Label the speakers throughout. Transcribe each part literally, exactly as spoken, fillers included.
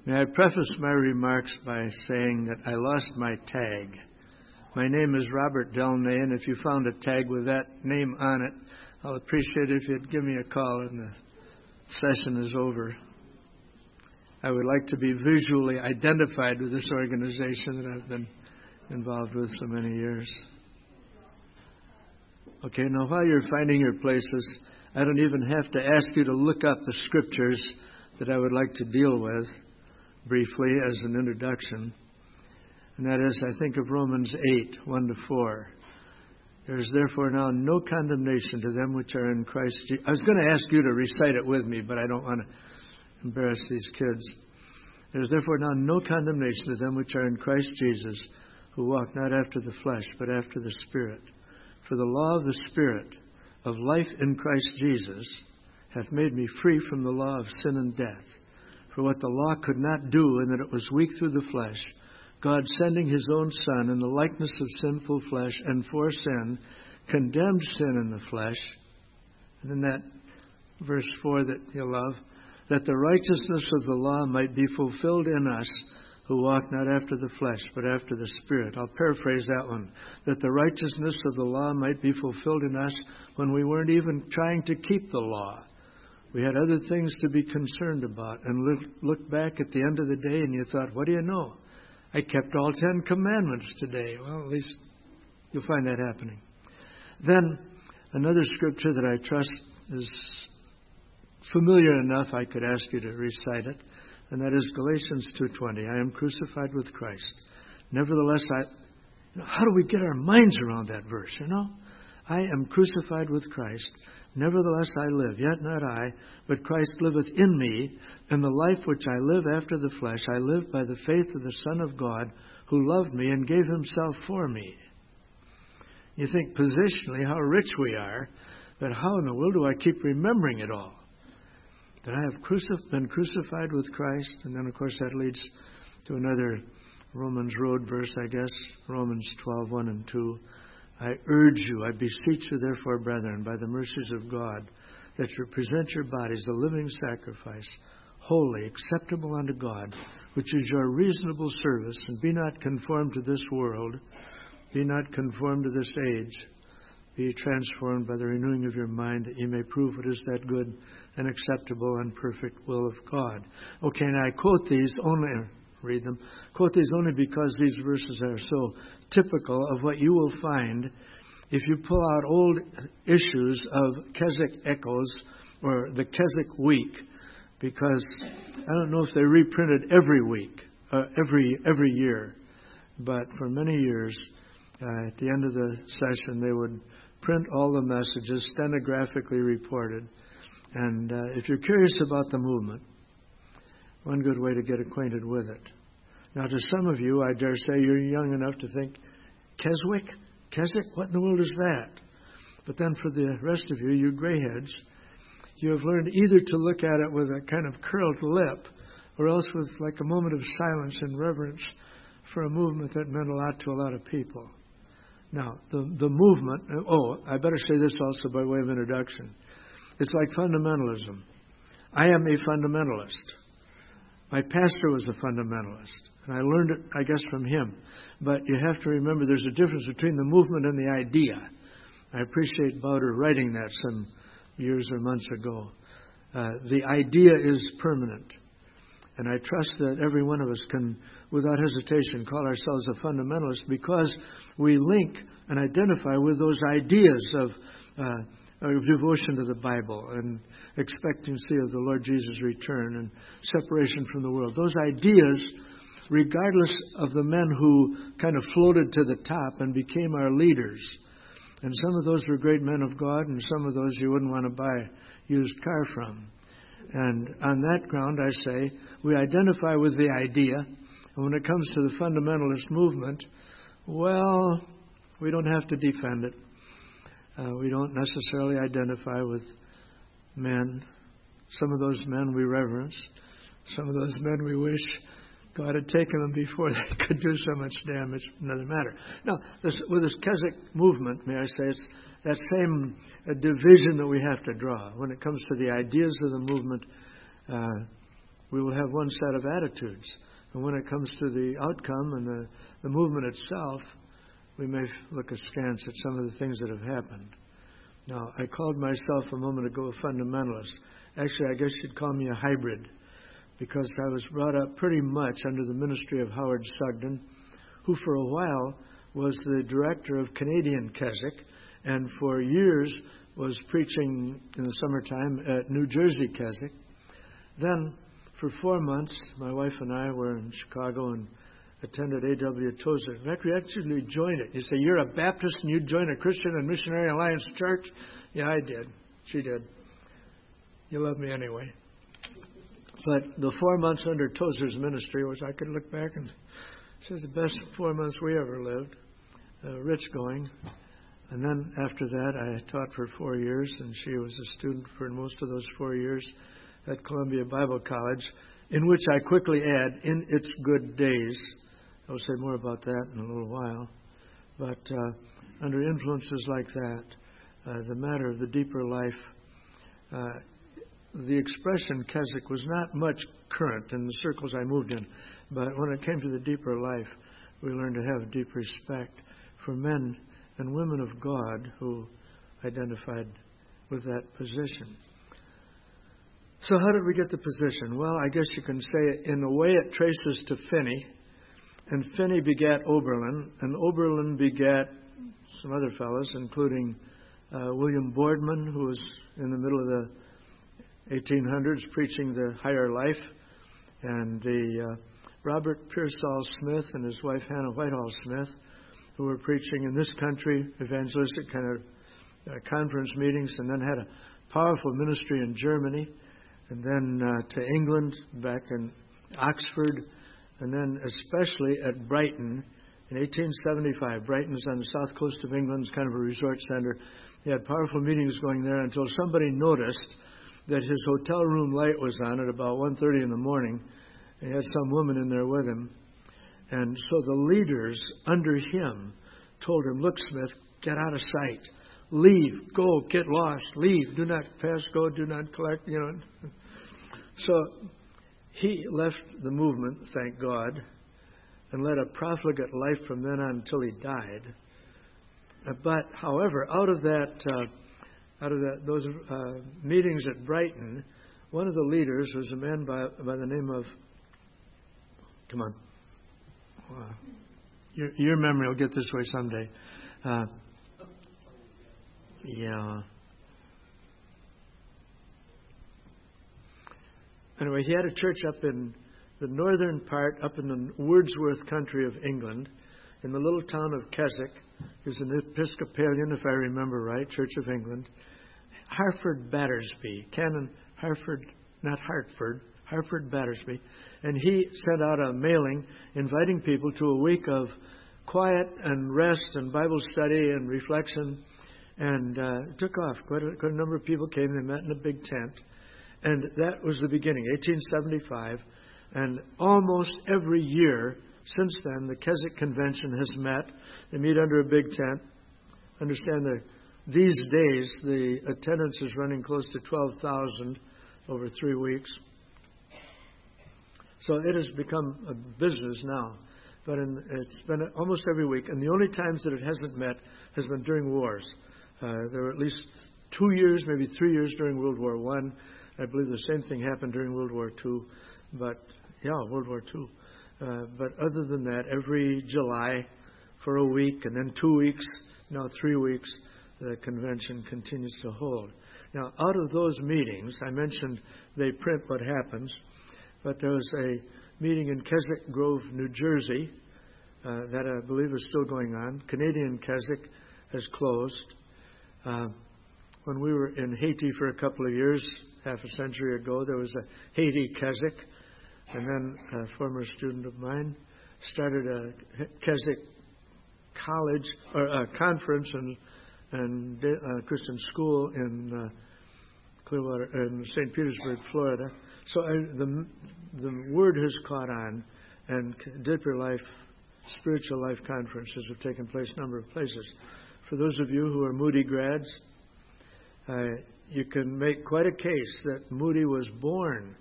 Speaker 1: May I preface my remarks by saying that I lost my tag. My name is Robert Delnay, and if you found a tag with that name on it, I'll appreciate it if you'd give me a call when the session is over. I would like to be visually identified with this organization that I've been involved with so many years. Okay, now while you're finding your places, I don't even have to ask you to look up the scriptures that I would like to deal with briefly as an introduction. And that is, I think of Romans eight, one to four. There is therefore now no condemnation to them which are in Christ Jesus. I was going to ask you to recite it with me, but I don't want to embarrass these kids. There is therefore now no condemnation to them which are in Christ Jesus, who walk not after the flesh, but after the Spirit. For the law of the Spirit of life in Christ Jesus hath made me free from the law of sin and death. For what the law could not do, in that it was weak through the flesh, God sending his own Son in the likeness of sinful flesh, and for sin, condemned sin in the flesh. And then that verse four that you love, that the righteousness of the law might be fulfilled in us, who walk not after the flesh, but after the Spirit. I'll paraphrase that one. That the righteousness of the law might be fulfilled in us when we weren't even trying to keep the law. We had other things to be concerned about. And look, look back at the end of the day and you thought, what do you know? I kept all Ten Commandments today. Well, at least you'll find that happening. Then another scripture that I trust is familiar enough I could ask you to recite it. And that is Galatians two twenty. I am crucified with Christ. Nevertheless, I... You know, how do we get our minds around that verse, you know? I am crucified with Christ. Nevertheless I live, yet not I, but Christ liveth in me, and the life which I live after the flesh, I live by the faith of the Son of God, who loved me and gave himself for me. You think positionally how rich we are, but how in the world do I keep remembering it all? That I have crucif- been crucified with Christ, and then of course that leads to another Romans road verse, I guess, Romans twelve, one and two. I urge you, I beseech you therefore, brethren, by the mercies of God, that you present your bodies a living sacrifice, holy, acceptable unto God, which is your reasonable service, and be not conformed to this world, be not conformed to this age, be transformed by the renewing of your mind, that ye may prove what is that good and acceptable and perfect will of God. Okay, now I quote these only... read them. Quote these only because these verses are so typical of what you will find if you pull out old issues of Keswick Echoes or the Keswick Week, because I don't know if they reprinted every week, uh, every every year, but for many years, uh, at the end of the session, they would print all the messages, stenographically reported. And uh, if you're curious about the movement, one good way to get acquainted with it. Now, to some of you, I dare say you're young enough to think, Keswick? Keswick? What in the world is that? But then for the rest of you, you grayheads, you have learned either to look at it with a kind of curled lip, or else with like a moment of silence and reverence for a movement that meant a lot to a lot of people. Now, the, the movement, oh, I better say this also by way of introduction. It's like fundamentalism. I am a fundamentalist. My pastor was a fundamentalist, and I learned it, I guess, from him. But you have to remember there's a difference between the movement and the idea. I appreciate Bowder writing that some years or months ago. Uh, the idea is permanent, and I trust that every one of us can, without hesitation, call ourselves a fundamentalist because we link and identify with those ideas of uh, of devotion to the Bible and expectancy of the Lord Jesus' return and separation from the world. Those ideas, regardless of the men who kind of floated to the top and became our leaders. And some of those were great men of God, and some of those you wouldn't want to buy a used car from. And on that ground, I say, we identify with the idea. And when it comes to the fundamentalist movement, well, we don't have to defend it. Uh, we don't necessarily identify with men. Some of those men we reverence. Some of those men we wish God had taken them before they could do so much damage. Another matter. Now, this, with this Keswick movement, may I say, it's that same uh, division that we have to draw. When it comes to the ideas of the movement, uh, we will have one set of attitudes. And when it comes to the outcome and the, the movement itself, we may look askance at some of the things that have happened. Now, I called myself a moment ago a fundamentalist. Actually, I guess you'd call me a hybrid, because I was brought up pretty much under the ministry of Howard Sugden, who for a while was the director of Canadian Keswick, and for years was preaching in the summertime at New Jersey Keswick. Then, for four months, my wife and I were in Chicago and attended A W Tozer. In fact, we actually joined it. You say, you're a Baptist and you joined a Christian and Missionary Alliance church? Yeah, I did. She did. You love me anyway. But the four months under Tozer's ministry, which I could look back and say was the best four months we ever lived, uh, rich going. And then after that, I taught for four years, and she was a student for most of those four years at Columbia Bible College, in which I quickly add, in its good days. I will say more about that in a little while. But uh, under influences like that, uh, the matter of the deeper life, uh, the expression Keswick was not much current in the circles I moved in. But when it came to the deeper life, we learned to have deep respect for men and women of God who identified with that position. So how did we get the position? Well, I guess you can say in a way it traces to Finney, and Finney begat Oberlin, and Oberlin begat some other fellows, including uh, William Boardman, who was in the middle of the eighteen hundreds preaching the higher life, and the uh, Robert Pearsall Smith and his wife Hannah Whitehall Smith, who were preaching in this country, evangelistic kind of uh, conference meetings, and then had a powerful ministry in Germany, and then uh, to England, back in Oxford, and then especially at Brighton in eighteen seventy-five. Brighton is on the south coast of England. It's kind of a resort center. He had powerful meetings going there until somebody noticed that his hotel room light was on at about one thirty in the morning. He had some woman in there with him. And so the leaders under him told him, look, Smith, get out of sight. Leave, go, get lost, leave, do not pass, go, do not collect, you know. So he left the movement, thank God, and led a profligate life from then on until he died. But, however, out of that, uh, out of that, those uh, meetings at Brighton, one of the leaders was a man by, by the name of, come on, wow. your, your memory will get this way someday. Uh, yeah. Anyway, he had a church up in the northern part, up in the Wordsworth country of England, in the little town of Keswick. He was an Episcopalian, if I remember right, Church of England. Harford Battersby, Canon Harford, not Hartford, Harford Battersby. And he sent out a mailing inviting people to a week of quiet and rest and Bible study and reflection. And uh, it took off. Quite a, quite a number of people came. They met in a big tent. And that was the beginning, eighteen seventy-five. And almost every year since then, the Keswick Convention has met. They meet under a big tent. Understand that these days the attendance is running close to twelve thousand over three weeks. So it has become a business now. But in, it's been almost every week. And the only times that it hasn't met has been during wars. Uh, there were at least two years, maybe three years during World War One. I believe the same thing happened during World War Two. But, yeah, World War Two. Uh, but other than that, every July for a week, and then two weeks, now three weeks, the convention continues to hold. Now, out of those meetings, I mentioned they print what happens, but there was a meeting in Keswick Grove, New Jersey, uh, that I believe is still going on. Canadian Keswick has closed. Uh, when we were in Haiti for a couple of years, half a century ago, there was a Haiti Keswick. And then a former student of mine started a Keswick college or a conference and and uh, Christian school in uh, Clearwater, in Saint Petersburg, Florida. So I, the the word has caught on, and Deeper Life, Spiritual Life conferences have taken place a number of places. For those of you who are Moody grads, uh, you can make quite a case that Moody was born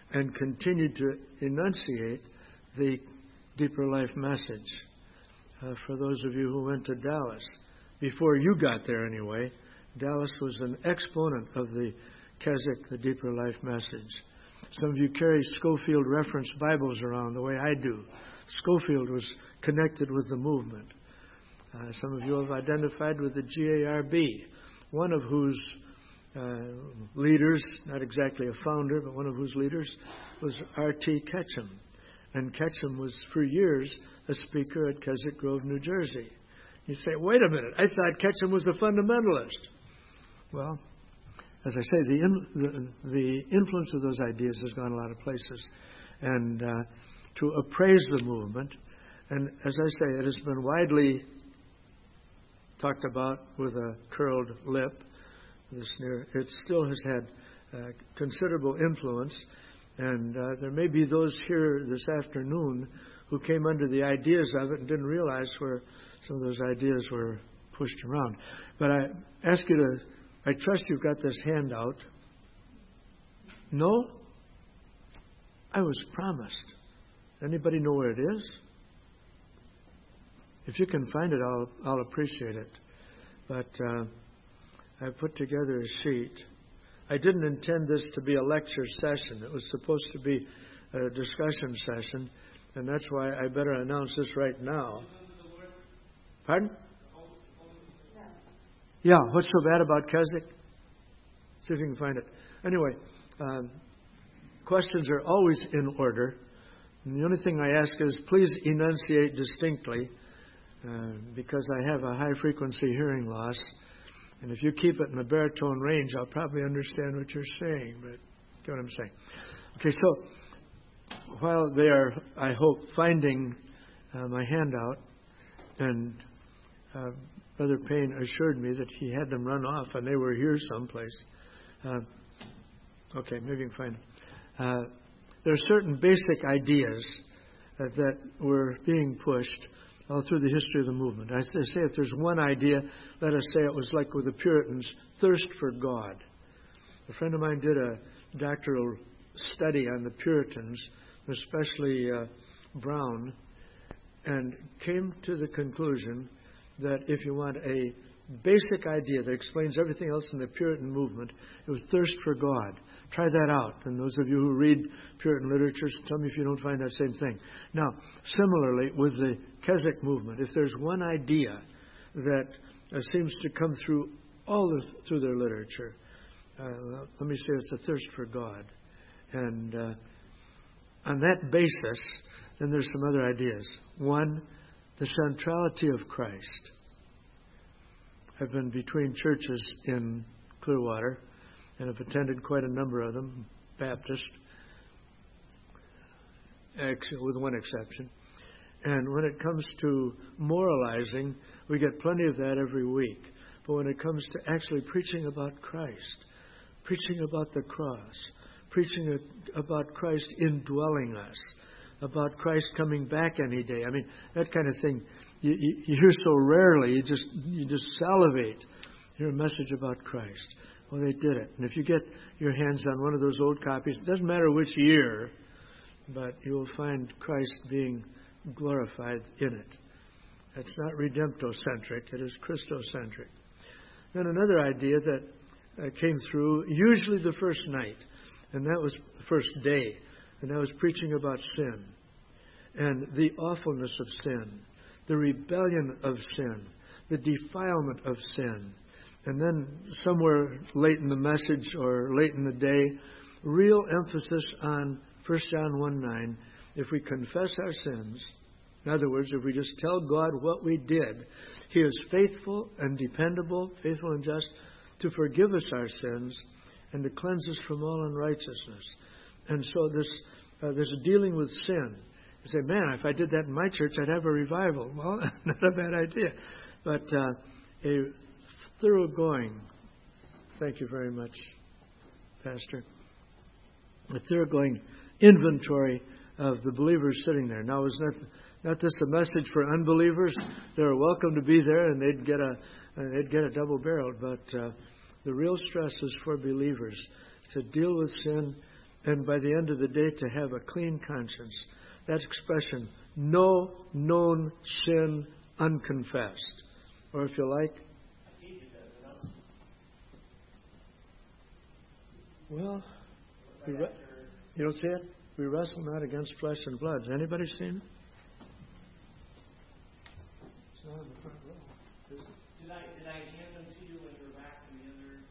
Speaker 1: and continued to enunciate the Deeper Life message. Uh, for those of you who went to Dallas, before you got there anyway, Dallas was an exponent of the Keswick, the Deeper Life message. Some of you carry Scofield reference Bibles around the way I do. Scofield was connected with the movement. Uh, some of you have identified with the G A R B, one of whose uh, leaders, not exactly a founder, but one of whose leaders was R T Ketchum. And Ketchum was for years a speaker at Keswick Grove, New Jersey. You say, wait a minute, I thought Ketchum was a fundamentalist. Well, as I say, the, in, the, the influence of those ideas has gone a lot of places. And uh, to appraise the movement, and as I say, it has been widely talked about with a curled lip. The sneer. It still has had uh, considerable influence. And uh, there may be those here this afternoon who came under the ideas of it and didn't realize where some of those ideas were pushed around. But I ask you to, I trust you've got this handout. No? I was promised. Anybody know where it is? If you can find it, I'll, I'll appreciate it. But uh, I put together a sheet. I didn't intend this to be a lecture session. It was supposed to be a discussion session, and that's why I better announce this right now. Pardon? Yeah, what's so bad about Keswick? See if you can find it. Anyway, um, questions are always in order. And the only thing I ask is please enunciate distinctly, uh, because I have a high-frequency hearing loss. And if you keep it in the baritone range, I'll probably understand what you're saying. But get what I'm saying. Okay, so while they are, I hope, finding uh, my handout, and uh, Brother Payne assured me that he had them run off and they were here someplace. Uh, okay, maybe you can find them. Uh, there are certain basic ideas uh, that were being pushed all through the history of the movement. I say if there's one idea, let us say it was like with the Puritans, thirst for God. A friend of mine did a doctoral study on the Puritans, especially uh, Brown, and came to the conclusion that if you want a basic idea that explains everything else in the Puritan movement, it was thirst for God. Try that out. And those of you who read Puritan literature, tell me if you don't find that same thing. Now, similarly, with the Keswick movement, if there's one idea that uh, seems to come through all the, through their literature, uh, let me say it's a thirst for God. And uh, on that basis, then there's some other ideas. One, the centrality of Christ. I've been between churches in Clearwater and have attended quite a number of them, Baptist, with one exception. And when it comes to moralizing, we get plenty of that every week. But when it comes to actually preaching about Christ, preaching about the cross, preaching about Christ indwelling us, about Christ coming back any day, I mean, that kind of thing, you, you, you hear so rarely, you just you just salivate. Hear a message about Christ. Well, they did it. And if you get your hands on one of those old copies, it doesn't matter which year, but you will find Christ being glorified in it. It's not redemptocentric, it is Christocentric. Then another idea that uh, came through, usually the first night, and that was the first day, and that was preaching about sin and the awfulness of sin, the rebellion of sin, the defilement of sin. And then somewhere late in the message or late in the day, real emphasis on First John one nine. If we confess our sins, in other words, if we just tell God what we did, He is faithful and dependable, faithful and just, to forgive us our sins and to cleanse us from all unrighteousness. And so this, uh, there's a dealing with sin. You say, man, if I did that in my church, I'd have a revival. Well, not a bad idea. But uh, a thoroughgoing, thank you very much, Pastor, a thoroughgoing inventory of the believers sitting there. Now, is not not this a message for unbelievers? They're welcome to be there, and they'd get a they'd get a double barreled. But uh, the real stress is for believers to deal with sin and by the end of the day to have a clean conscience. That expression, no known sin unconfessed. Or if you like, well, we re- you don't see it? We wrestle not against flesh and blood. Has anybody seen it? It's not in the front row. Is it?
Speaker 2: Did I, did I hand them to you when you were back from the other?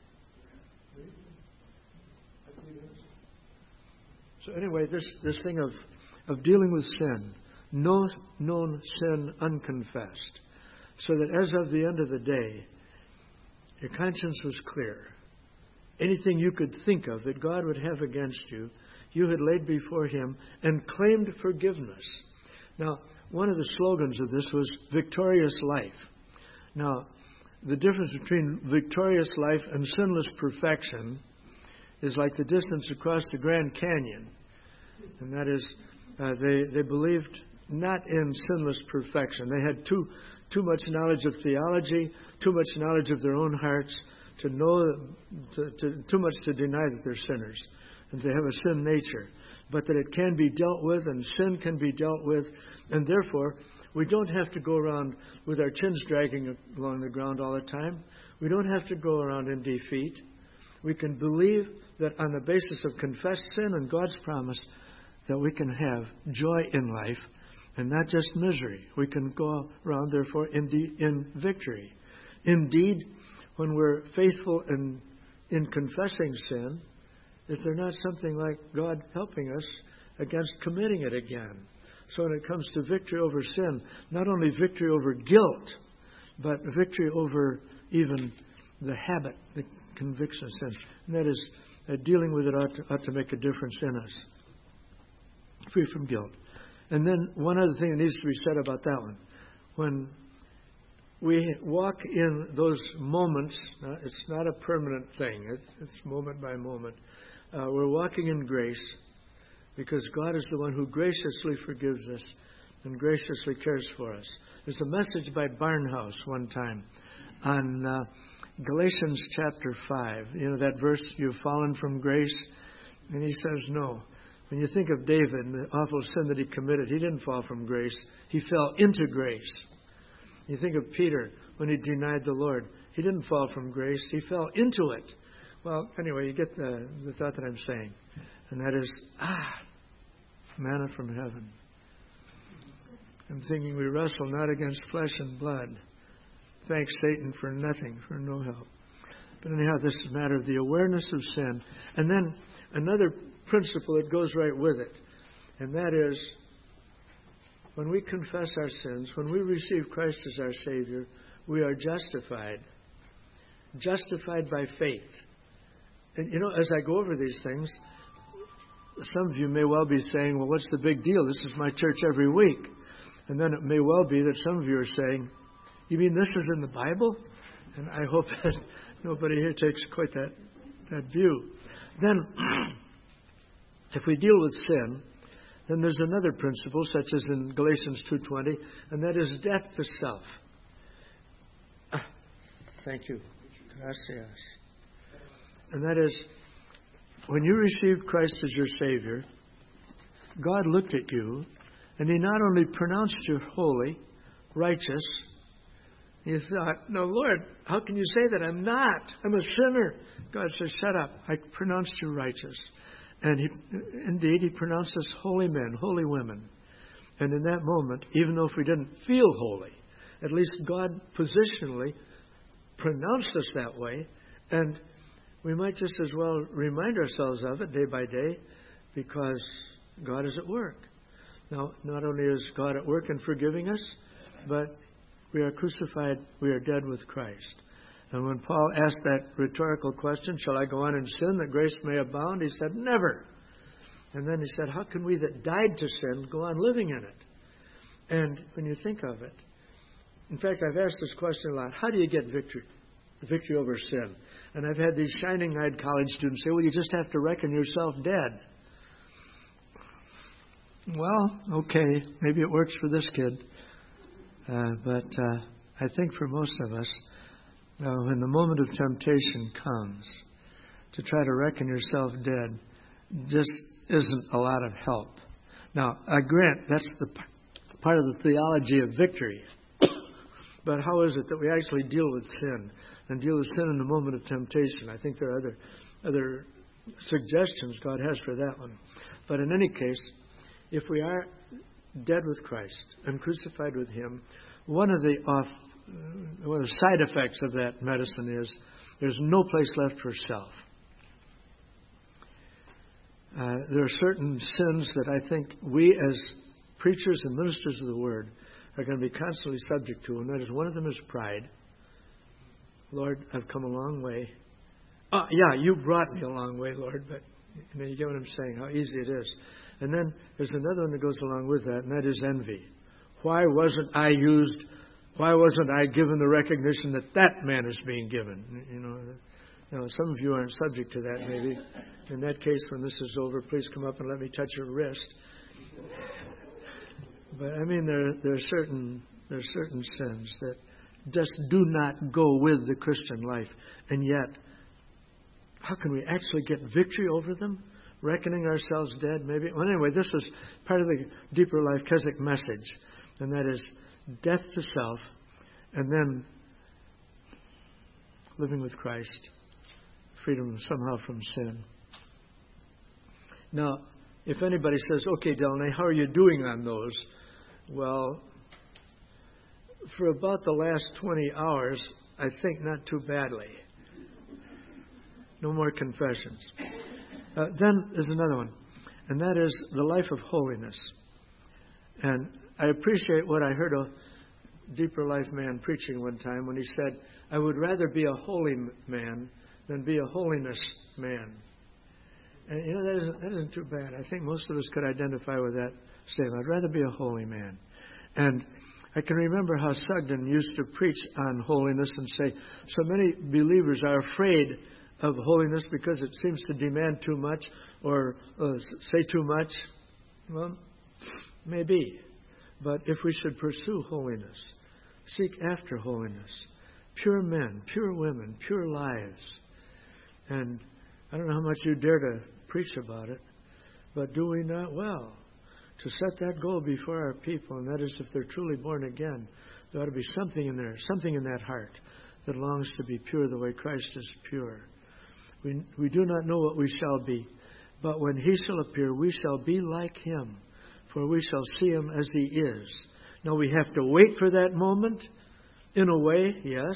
Speaker 1: So anyway, this, this thing of, of dealing with sin, no known sin unconfessed, so that as of the end of the day, your conscience was clear. Anything you could think of that God would have against you, you had laid before Him and claimed forgiveness. Now, one of the slogans of this was victorious life. Now, the difference between victorious life and sinless perfection is like the distance across the Grand Canyon. And that is, uh, they, they believed not in sinless perfection. They had too, too much knowledge of theology, too much knowledge of their own hearts to know, to, to, too much to deny that they're sinners and they have a sin nature. But that it can be dealt with and sin can be dealt with. And therefore, we don't have to go around with our chins dragging along the ground all the time. We don't have to go around in defeat. We can believe that on the basis of confessed sin and God's promise that we can have joy in life and not just misery. We can go around, therefore, in, de- in victory. Indeed, when we're faithful in, in confessing sin, is there not something like God helping us against committing it again? So when it comes to victory over sin, not only victory over guilt, but victory over even the habit that convicts us in. And that is, uh, dealing with it ought to, ought to make a difference in us. Free from guilt. And then one other thing that needs to be said about that one. When we walk in those moments, uh, it's not a permanent thing. It's, it's moment by moment. Uh, we're walking in grace because God is the one who graciously forgives us and graciously cares for us. There's a message by Barnhouse one time on uh, Galatians chapter five. You know that verse, you've fallen from grace? And he says no. When you think of David and the awful sin that he committed, he didn't fall from grace. He fell into grace. You think of Peter when he denied the Lord. He didn't fall from grace. He fell into it. Well, anyway, you get the, the thought that I'm saying. And that is, ah, manna from heaven. I'm thinking we wrestle not against flesh and blood. Thanks Satan for nothing, for no help. But anyhow, this is a matter of the awareness of sin. And then another principle that goes right with it. And that is, when we confess our sins, when we receive Christ as our Savior, we are justified. Justified by faith. And, you know, as I go over these things, some of you may well be saying, well, what's the big deal? This is my church every week. And then it may well be that some of you are saying, you mean this is in the Bible? And I hope that nobody here takes quite that, that view. Then, if we deal with sin, then there's another principle, such as in Galatians two twenty, and that is death to self. Ah, thank you. Gracias. And that is, when you received Christ as your Savior, God looked at you, and He not only pronounced you holy, righteous. You thought, no, Lord, how can you say that? I'm not. I'm a sinner. God says, shut up. I pronounced you righteous. And he, indeed, He pronounced us holy men, holy women. And in that moment, even though if we didn't feel holy, at least God positionally pronounced us that way. And we might just as well remind ourselves of it day by day, because God is at work. Now, not only is God at work in forgiving us, but we are crucified, we are dead with Christ. And when Paul asked that rhetorical question, shall I go on in sin that grace may abound? He said, never. And then he said, how can we that died to sin go on living in it? And when you think of it, in fact, I've asked this question a lot. How do you get victory? Victory over sin. And I've had these shining-eyed college students say, well, you just have to reckon yourself dead. Well, okay, maybe it works for this kid. Uh, but uh, I think for most of us, uh, when the moment of temptation comes to try to reckon yourself dead, just isn't a lot of help. Now, I grant that's the part of the theology of victory. But how is it that we actually deal with sin and deal with sin in the moment of temptation? I think there are other other suggestions God has for that one. But in any case, if we are dead with Christ and crucified with Him, one of the off, one of the side effects of that medicine is there's no place left for self. Uh, there are certain sins that I think we as preachers and ministers of the Word are going to be constantly subject to, and that is one of them is pride. Lord, I've come a long way. Oh, yeah, you brought me a long way, Lord, but you know, you get what I'm saying, how easy it is. And then there's another one that goes along with that, and that is envy. Why wasn't I used? Why wasn't I given the recognition that that man is being given? You know, you know, some of you aren't subject to that, maybe. In that case, when this is over, please come up and let me touch your wrist. But I mean, there there are certain there are certain sins that just do not go with the Christian life, and yet, how can we actually get victory over them? Reckoning ourselves dead, maybe. Well, anyway, this is part of the Deeper Life Keswick message, and that is death to self, and then living with Christ, freedom somehow from sin. Now, if anybody says, "Okay, Delaney, how are you doing on those?" Well, for about the last twenty hours, I think not too badly. No more confessions. Uh, then there's another one, and that is the life of holiness. And I appreciate what I heard a Deeper Life man preaching one time when he said, "I would rather be a holy man than be a holiness man." And you know, that isn't, that isn't too bad. I think most of us could identify with that statement. I'd rather be a holy man. And I can remember how Sugden used to preach on holiness and say, so many believers are afraid of holiness because it seems to demand too much or uh, say too much. Well, maybe. But if we should pursue holiness, seek after holiness, pure men, pure women, pure lives. And I don't know how much you dare to preach about it, but do we not? Well, to set that goal before our people, and that is if they're truly born again, there ought to be something in there, something in that heart that longs to be pure the way Christ is pure. We, we do not know what we shall be, but when He shall appear, we shall be like Him, for we shall see Him as He is. Now we have to wait for that moment, in a way, yes.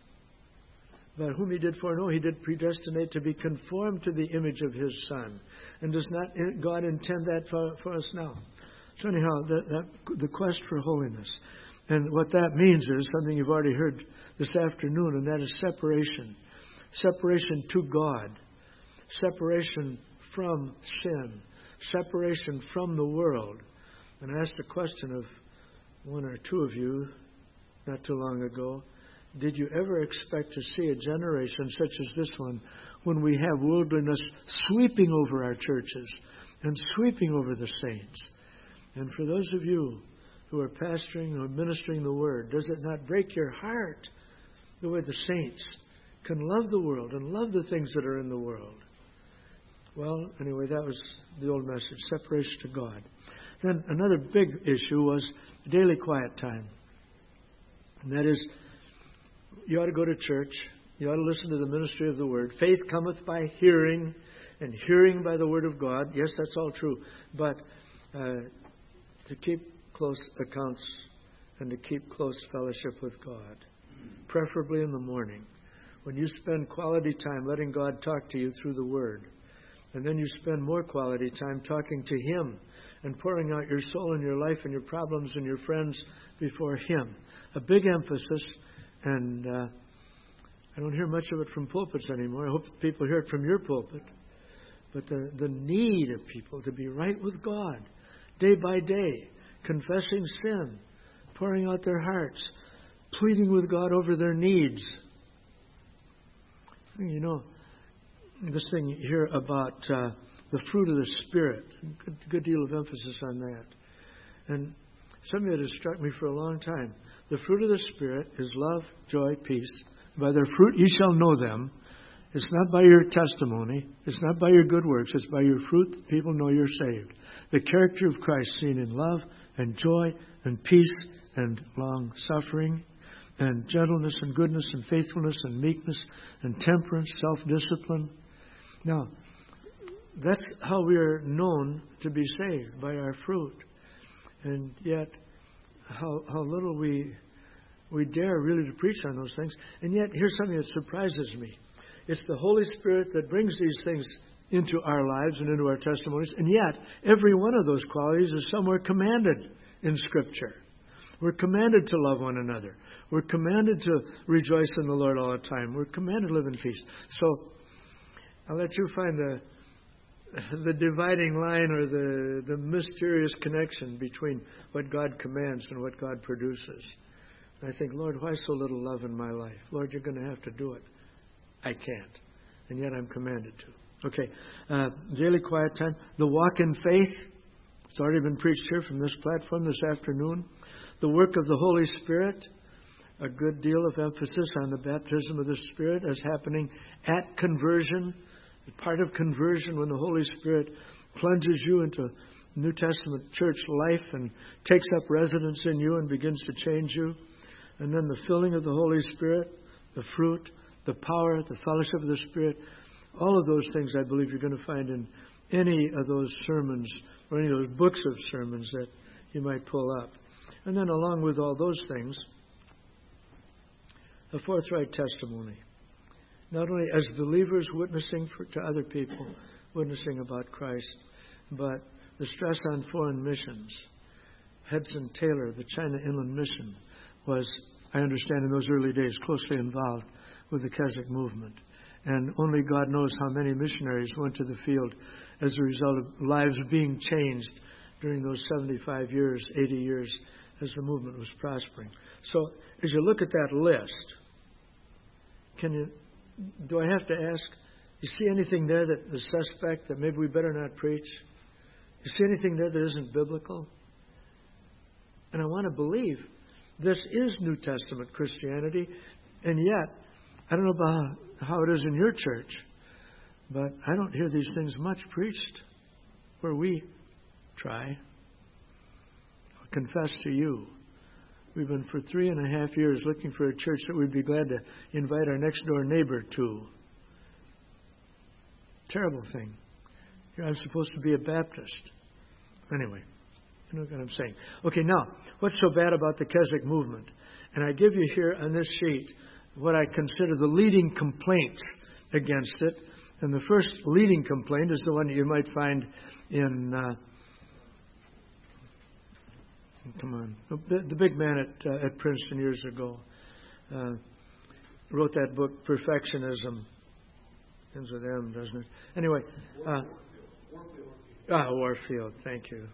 Speaker 1: But whom He did foreknow, He did predestinate to be conformed to the image of His Son. And does not God intend that for, for us now? So anyhow, that, that, the quest for holiness. And what that means is something you've already heard this afternoon, and that is separation. Separation to God. Separation from sin. Separation from the world. And I asked a question of one or two of you not too long ago. Did you ever expect to see a generation such as this one when we have worldliness sweeping over our churches and sweeping over the saints? And for those of you who are pastoring or ministering the Word, does it not break your heart the way the saints can love the world and love the things that are in the world? Well, anyway, that was the old message, separation to God. Then another big issue was daily quiet time. And that is, you ought to go to church. You ought to listen to the ministry of the Word. Faith cometh by hearing, and hearing by the Word of God. Yes, that's all true. But uh, to keep close accounts and to keep close fellowship with God, preferably in the morning, when you spend quality time letting God talk to you through the Word, and then you spend more quality time talking to Him and pouring out your soul and your life and your problems and your friends before Him. A big emphasis. And uh, I don't hear much of it from pulpits anymore. I hope people hear it from your pulpit. But the, the need of people to be right with God, day by day, confessing sin, pouring out their hearts, pleading with God over their needs. You know, this thing here about uh, the fruit of the Spirit, a good, good deal of emphasis on that. And something that has struck me for a long time. The fruit of the Spirit is love, joy, peace. By their fruit ye shall know them. It's not by your testimony. It's not by your good works. It's by your fruit that people know you're saved. The character of Christ seen in love and joy and peace and long-suffering and gentleness and goodness and faithfulness and meekness and temperance, self-discipline. Now, that's how we are known to be saved, by our fruit. And yet, how how little we we dare really to preach on those things. And yet, here's something that surprises me. It's the Holy Spirit that brings these things into our lives and into our testimonies. And yet, every one of those qualities is somewhere commanded in Scripture. We're commanded to love one another. We're commanded to rejoice in the Lord all the time. We're commanded to live in peace. So, I'll let you find the the dividing line or the, the mysterious connection between what God commands and what God produces. And I think, Lord, why so little love in my life? Lord, you're going to have to do it. I can't. And yet I'm commanded to. Okay. Uh, daily quiet time. The walk in faith. It's already been preached here from this platform this afternoon. The work of the Holy Spirit. A good deal of emphasis on the baptism of the Spirit as happening at conversion. Part of conversion when the Holy Spirit plunges you into New Testament church life and takes up residence in you and begins to change you. And then the filling of the Holy Spirit, the fruit, the power, the fellowship of the Spirit. All of those things I believe you're going to find in any of those sermons or any of those books of sermons that you might pull up. And then along with all those things, a forthright testimony. Not only as believers witnessing for, to other people, witnessing about Christ, but the stress on foreign missions. Hudson Taylor, the China Inland Mission, was, I understand in those early days, closely involved with the Keswick movement. And only God knows how many missionaries went to the field as a result of lives being changed during those seventy-five years, eighty years, as the movement was prospering. So as you look at that list, can you... Do I have to ask, you see anything there that is suspect, that maybe we better not preach? You see anything there that isn't biblical? And I want to believe this is New Testament Christianity, and yet, I don't know about how it is in your church, but I don't hear these things much preached where we try. I'll confess to you, we've been for three and a half years looking for a church that we'd be glad to invite our next door neighbor to. Terrible thing. I'm supposed to be a Baptist. Anyway, you know what I'm saying. Okay, now, what's so bad about the Keswick movement? And I give you here on this sheet what I consider the leading complaints against it. And the first leading complaint is the one that you might find in... Uh, Come on. The, the big man at uh, at Princeton years ago uh, wrote that book, Perfectionism. Ends with M, doesn't it? Anyway. Uh, Warfield. Ah, Warfield. Thank you.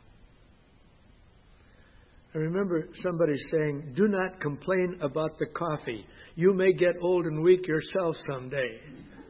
Speaker 1: I remember somebody saying, do not complain about the coffee. You may get old and weak yourself someday.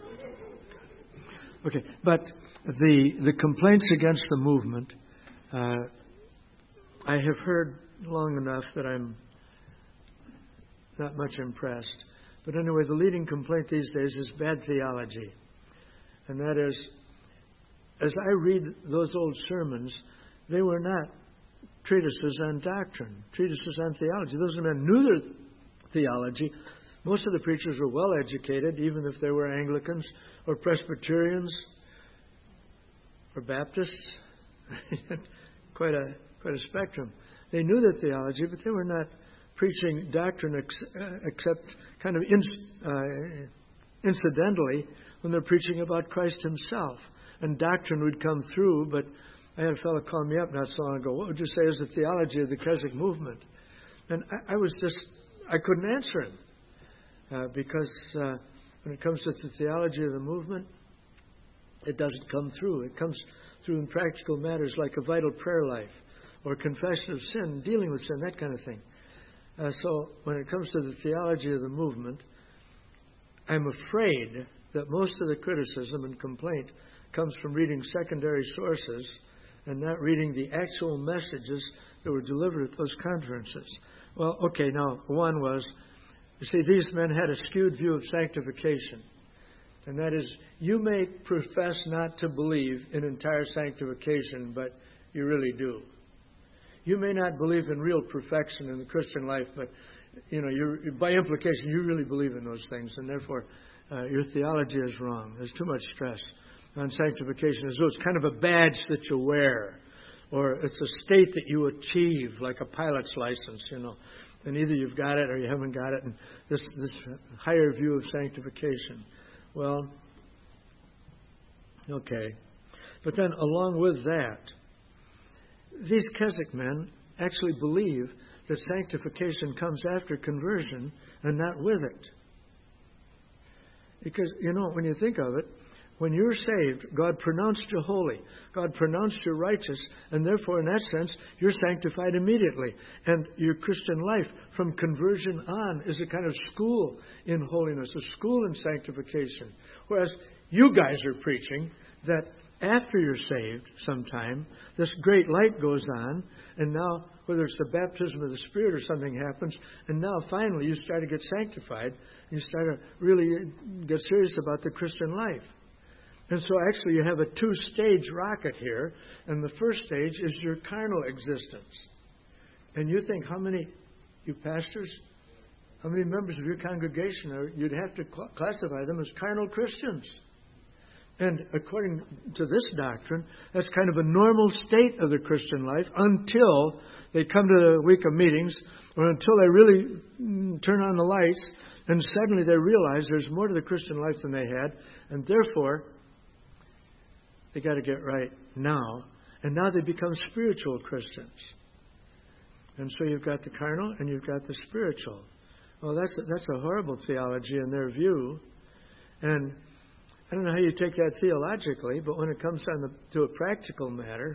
Speaker 1: Okay, but the the complaints against the movement... Uh, I have heard long enough that I'm not much impressed. But anyway, the leading complaint these days is bad theology. And that is, as I read those old sermons, they were not treatises on doctrine, treatises on theology. Those men knew their theology. Most of the preachers were well educated, even if they were Anglicans or Presbyterians or Baptists. Quite a Quite a spectrum. They knew their theology, but they were not preaching doctrine ex- uh, except kind of in- uh, incidentally when they're preaching about Christ himself. And doctrine would come through, but I had a fellow call me up not so long ago. What would you say is the theology of the Keswick movement? And I, I was just, I couldn't answer him. Uh, because uh, when it comes to the theology of the movement, it doesn't come through. It comes through in practical matters like a vital prayer life, or confession of sin, dealing with sin, that kind of thing. Uh, so when it comes to the theology of the movement, I'm afraid that most of the criticism and complaint comes from reading secondary sources and not reading the actual messages that were delivered at those conferences. Well, okay, now, one was, you see, these men had a skewed view of sanctification. And that is, you may profess not to believe in entire sanctification, but you really do. You may not believe in real perfection in the Christian life, but you know, you're, by implication, you really believe in those things, and therefore uh, your theology is wrong. There's too much stress on sanctification, as though it's kind of a badge that you wear, or it's a state that you achieve, like a pilot's license, you know. And either you've got it or you haven't got it, and this this higher view of sanctification. Well, okay. But then along with that, these Keswick men actually believe that sanctification comes after conversion and not with it. Because, you know, when you think of it, when you're saved, God pronounced you holy. God pronounced you righteous. And therefore, in that sense, you're sanctified immediately. And your Christian life from conversion on is a kind of school in holiness, a school in sanctification. Whereas you guys are preaching that after you're saved sometime, this great light goes on. And now, whether it's the baptism of the Spirit or something happens, and now finally you start to get sanctified. You start to really get serious about the Christian life. And so actually you have a two-stage rocket here, and the first stage is your carnal existence. And you think how many, you pastors, how many members of your congregation are, you'd have to cl- classify them as carnal Christians. And according to this doctrine, that's kind of a normal state of the Christian life until they come to the week of meetings, or until they really mm, turn on the lights, and suddenly they realize there's more to the Christian life than they had, and therefore they got to get right now. And now they become spiritual Christians. And so you've got the carnal and you've got the spiritual. Well, that's a, that's a horrible theology in their view. And I don't know how you take that theologically, but when it comes down to, to a practical matter,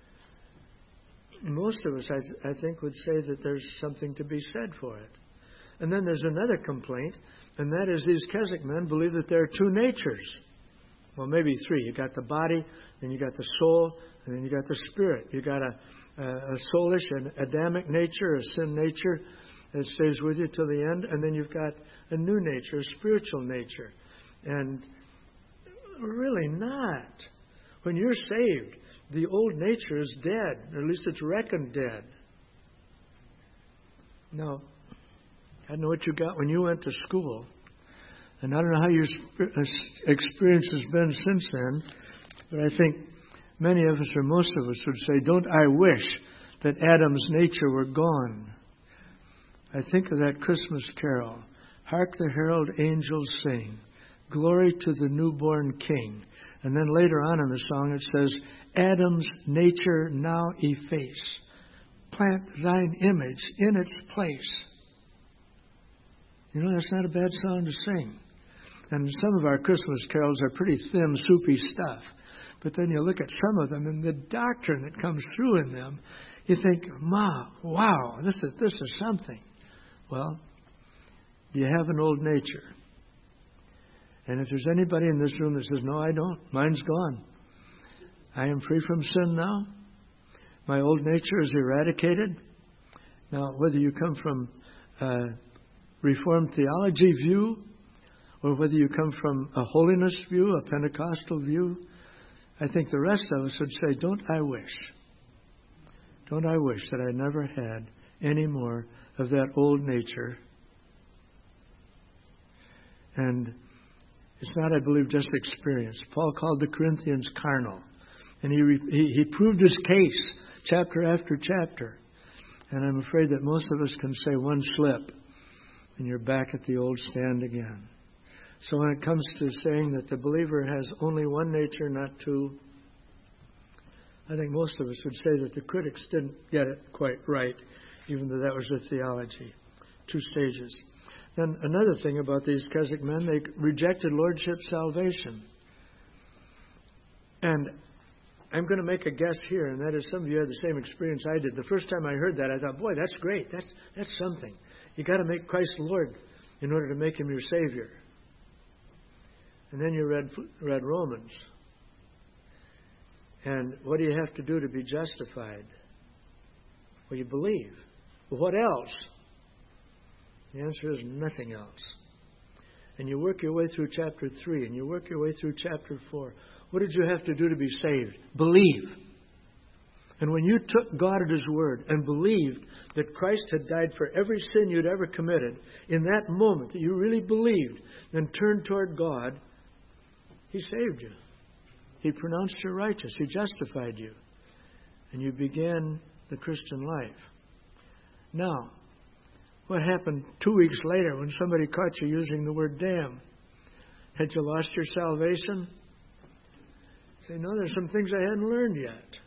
Speaker 1: most of us, I, th- I think, would say that there's something to be said for it. And then there's another complaint, and that is these Keswick men believe that there are two natures. Well, maybe three. You got the body, then you got the soul, and then you got the spirit. You got a, a, a soulish and Adamic nature, a sin nature that stays with you till the end, and then you've got a new nature, a spiritual nature. And really not. When you're saved, the old nature is dead, or at least it's reckoned dead. Now, I know what you got when you went to school. And I don't know how your experience has been since then, but I think many of us, or most of us, would say, don't I wish that Adam's nature were gone. I think of that Christmas carol, Hark the herald angels sing, Glory to the newborn King. And then later on in the song it says, Adam's nature now efface, plant thine image in its place. You know, that's not a bad song to sing. And some of our Christmas carols are pretty thin, soupy stuff. But then you look at some of them, and the doctrine that comes through in them, you think, Ma, wow, this is, this is something. Well, you have an old nature. And if there's anybody in this room that says, no, I don't, mine's gone. I am free from sin now. My old nature is eradicated. Now, whether you come from a Reformed theology view, or whether you come from a holiness view, a Pentecostal view, I think the rest of us would say, don't I wish, don't I wish that I never had any more of that old nature. And it's not, I believe, just experience. Paul called the Corinthians carnal. And he, he, he proved his case chapter after chapter. And I'm afraid that most of us can say one slip and you're back at the old stand again. So when it comes to saying that the believer has only one nature, not two, I think most of us would say that the critics didn't get it quite right, even though that was the theology. Two stages. Then another thing about these Keswick men, they rejected lordship salvation. And I'm going to make a guess here, and that is some of you had the same experience I did. The first time I heard that, I thought, boy, that's great. That's that's something. You got to make Christ Lord in order to make Him your Savior. And then you read read Romans. And what do you have to do to be justified? Well, you believe. Well, what else? The answer is nothing else. and you work your way through chapter three, and you work your way through chapter four. What did you have to do to be saved? Believe. And when you took God at His word and believed that Christ had died for every sin you'd ever committed, in that moment that you really believed and turned toward God, He saved you. He pronounced you righteous. He justified you. And you began the Christian life. Now, what happened two weeks later when somebody caught you using the word damn? Had you lost your salvation? Say, no, there's some things I hadn't learned yet.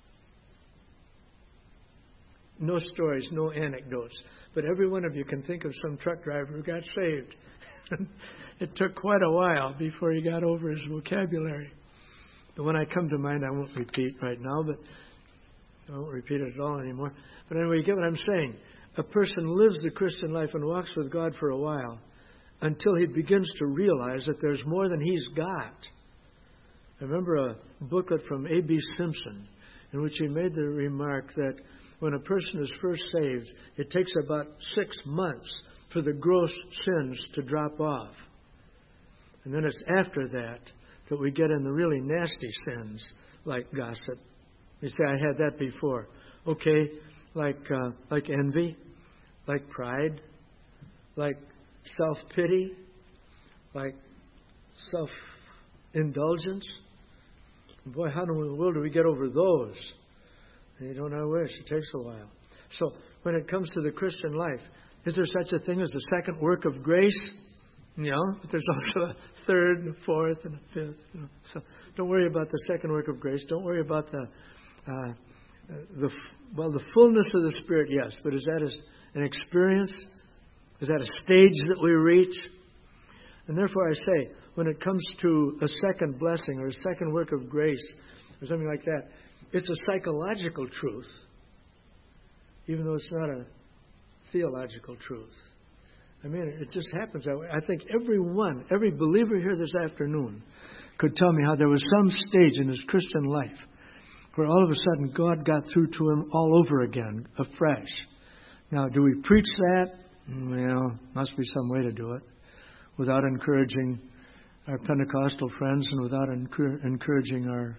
Speaker 1: No stories, no anecdotes. But every one of you can think of some truck driver who got saved. It took quite a while before he got over his vocabulary. The one I come to mind I won't repeat right now, but I won't repeat it at all anymore. But anyway, you get what I'm saying. A person lives the Christian life and walks with God for a while until he begins to realize that there's more than he's got. I remember a booklet from A B Simpson in which he made the remark that when a person is first saved, it takes about six months for the gross sins to drop off. And then it's after that that we get in the really nasty sins like gossip. You say, I had that before. Okay, like uh, like envy, like pride, like self-pity, like self-indulgence. Boy, how in the world do we get over those? You don't know, I wish. It takes a while. So when it comes to the Christian life, is there such a thing as a second work of grace? You know, but there's also a third, and a fourth, and a fifth. You know. So don't worry about the second work of grace. Don't worry about the, uh, the well, the fullness of the Spirit, yes. But is that an experience? Is that a stage that we reach? And therefore I say, when it comes to a second blessing or a second work of grace or something like that, it's a psychological truth, even though it's not a theological truth. I mean, it just happens that way. I think everyone, every believer here this afternoon could tell me how there was some stage in his Christian life where all of a sudden God got through to him all over again, afresh. Now, do we preach that? Well, must be some way to do it without encouraging our Pentecostal friends and without encur- encouraging our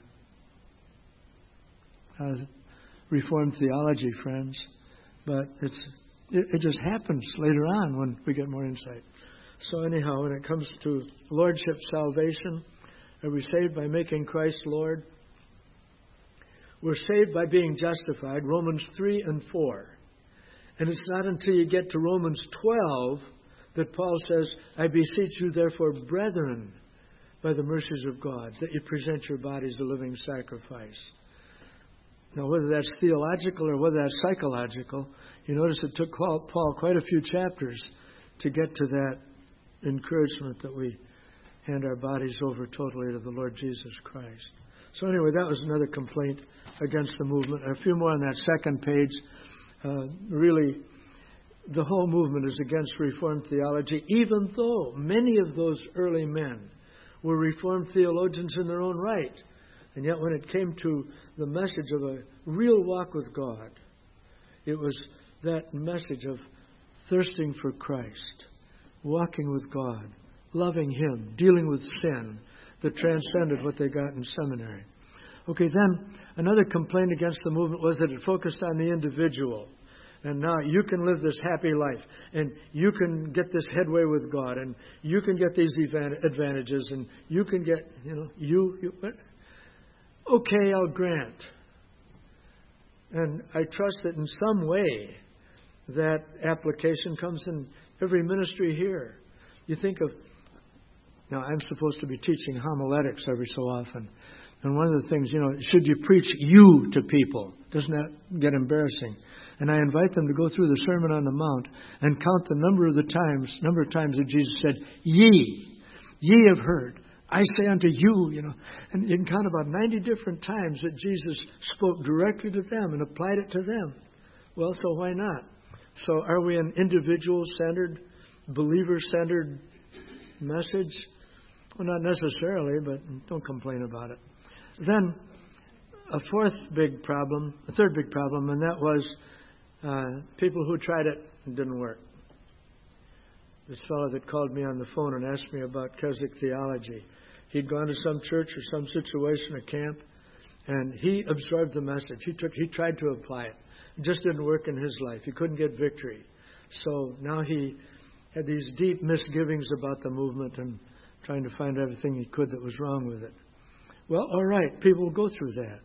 Speaker 1: uh, Reformed theology friends. But it's It, it just happens later on when we get more insight. So anyhow, when it comes to lordship salvation, are we saved by making Christ Lord? We're saved by being justified, Romans three and four. And it's not until you get to Romans twelve that Paul says, I beseech you therefore, brethren, by the mercies of God, that you present your bodies a living sacrifice. Now, whether that's theological or whether that's psychological, you notice it took Paul quite a few chapters to get to that encouragement that we hand our bodies over totally to the Lord Jesus Christ. So anyway, that was another complaint against the movement. A few more on that second page. Uh, really, the whole movement is against Reformed theology, even though many of those early men were Reformed theologians in their own right. And yet when it came to the message of a real walk with God, it was that message of thirsting for Christ, walking with God, loving Him, dealing with sin that transcended what they got in seminary. Okay, then another complaint against the movement was that it focused on the individual. And now you can live this happy life, and you can get this headway with God, and you can get these advantages, and you can get, you know, you, you okay, I'll grant. And I trust that in some way that application comes in every ministry here. You think of, now I'm supposed to be teaching homiletics every so often. And one of the things, you know, should you preach you to people? Doesn't that get embarrassing? And I invite them to go through the Sermon on the Mount and count the number of the times, number of times that Jesus said, ye, ye have heard. I say unto you, you know, and you can count about ninety different times that Jesus spoke directly to them and applied it to them. Well, so why not? So are we an individual-centered, believer-centered message? Well, not necessarily, but don't complain about it. Then a fourth big problem, a third big problem, and that was uh, people who tried it and didn't work. this fellow that called me on the phone and asked me about Keswick theology. He'd gone to some church or some situation, a camp, and he absorbed the message. He took, he tried to apply it. It just didn't work in his life. He couldn't get victory. So now he had these deep misgivings about the movement and trying to find everything he could that was wrong with it. Well, all right, people will go through that.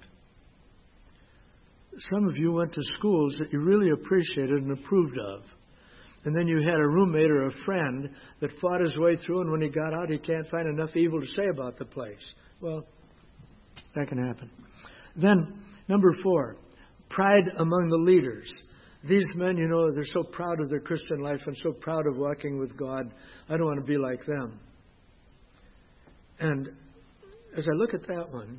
Speaker 1: Some of you went to schools that you really appreciated and approved of. And then you had a roommate or a friend that fought his way through, and when he got out, he can't find enough evil to say about the place. Well, that can happen. Then, number four, pride among the leaders. These men, you know, they're so proud of their Christian life and so proud of walking with God. I don't want to be like them. And as I look at that one,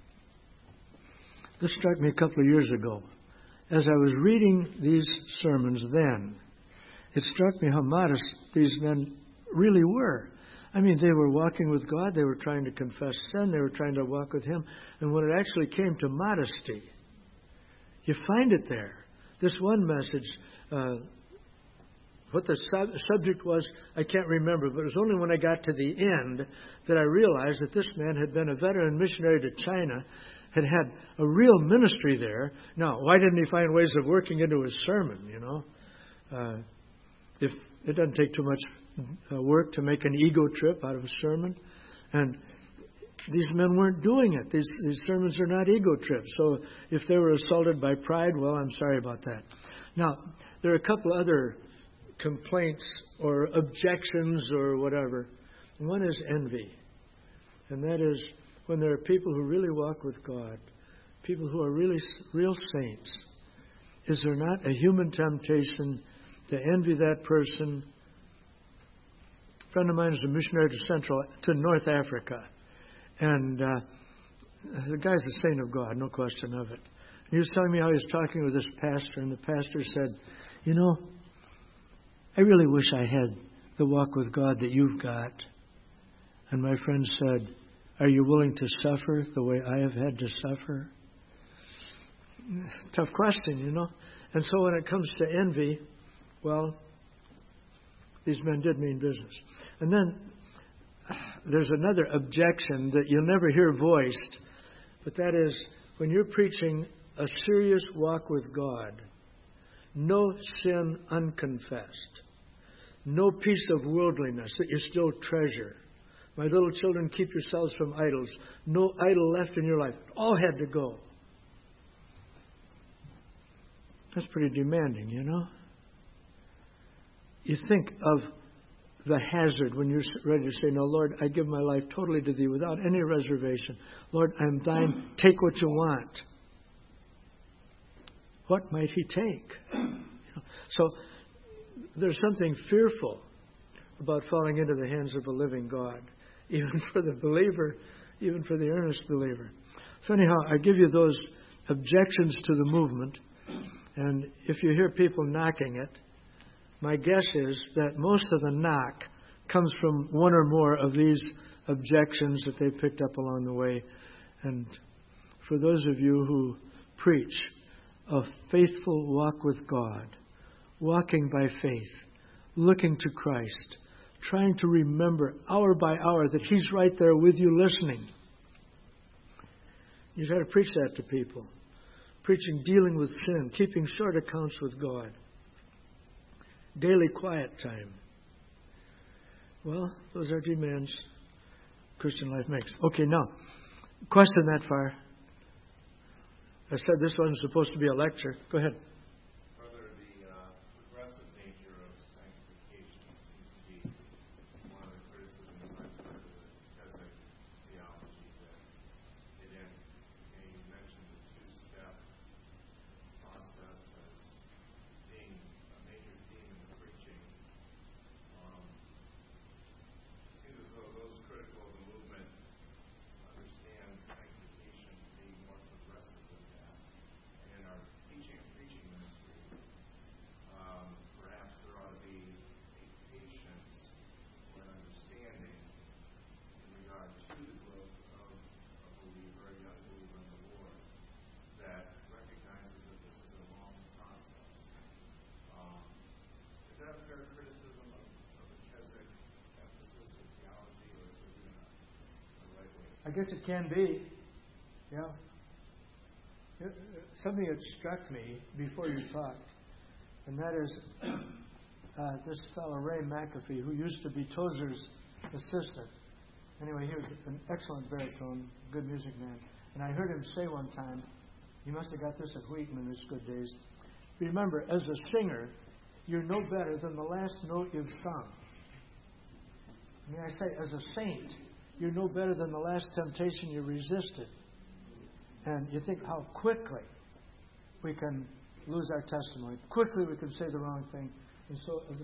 Speaker 1: this struck me a couple of years ago. As I was reading these sermons then, it struck me how modest these men really were. I mean, they were walking with God. They were trying to confess sin. They were trying to walk with Him. And when it actually came to modesty, you find it there. This one message, uh, what the sub- subject was, I can't remember, but it was only when I got to the end that I realized that this man had been a veteran missionary to China, had had a real ministry there. Now, why didn't he find ways of working into his sermon, you know? Uh, if it doesn't take too much uh, work to make an ego trip out of a sermon. And these men weren't doing it. These, these sermons are not ego trips. So if they were assaulted by pride, well, I'm sorry about that. Now, there are a couple other complaints or objections or whatever. One is envy. And that is when there are people who really walk with God, people who are really real saints, is there not a human temptation to envy that person? A friend of mine is a missionary to Central, to North Africa. And uh, the guy's a saint of God, no question of it. He was telling me how he was talking with this pastor, and the pastor said, you know, I really wish I had the walk with God that you've got. And my friend said, are you willing to suffer the way I have had to suffer? Tough question, you know. And so when it comes to envy, well, these men did mean business. And then there's another objection that you'll never hear voiced, but that is when you're preaching a serious walk with God, no sin unconfessed, no piece of worldliness that you still treasure. My little children, keep yourselves from idols. No idol left in your life. All had to go. That's pretty demanding, you know. You think of the hazard when you're ready to say, no, Lord, I give my life totally to Thee without any reservation. Lord, I'm Thine. Take what You want. What might He take? You know, so there's something fearful about falling into the hands of a living God, even for the believer, even for the earnest believer. So anyhow, I give you those objections to the movement. And if you hear people knocking it, my guess is that most of the knock comes from one or more of these objections that they picked up along the way. And for those of you who preach a faithful walk with God, walking by faith, looking to Christ, trying to remember hour by hour that He's right there with you listening. You've got to preach that to people. Preaching dealing with sin, keeping short accounts with God. Daily quiet time. Well, those are demands Christian life makes. Okay, now, question that far. I said this one's supposed to be a lecture. Go ahead.
Speaker 3: Brother, the uh, progressive nature of sanctification seems to be one of the criticisms I've heard of the Keswick theology, that it in, and you mentioned the two-step process as being a major theme in the preaching. Um, it seems as though those critical of the movement understand sanctification to be more progressive than that. And in our teaching and preaching ministry, um, perhaps there ought to be a patience or an understanding in regard to the growth of a believer, a young believer in the Lord, that recognizes that this is a long process. Um, is that a fair criticism of, of the
Speaker 1: I guess it can be. Yeah. It, something that struck me before you talked, and that is uh, this fellow Ray McAfee, who used to be Tozer's assistant. Anyway, he was an excellent baritone, good music man. And I heard him say one time, he must have got this at Wheaton in his good days, remember, as a singer, you're no better than the last note you've sung. I mean, I say, as a saint, you're no better than the last temptation you resisted. And you think how quickly we can lose our testimony. Quickly we can say the wrong thing. And so, as a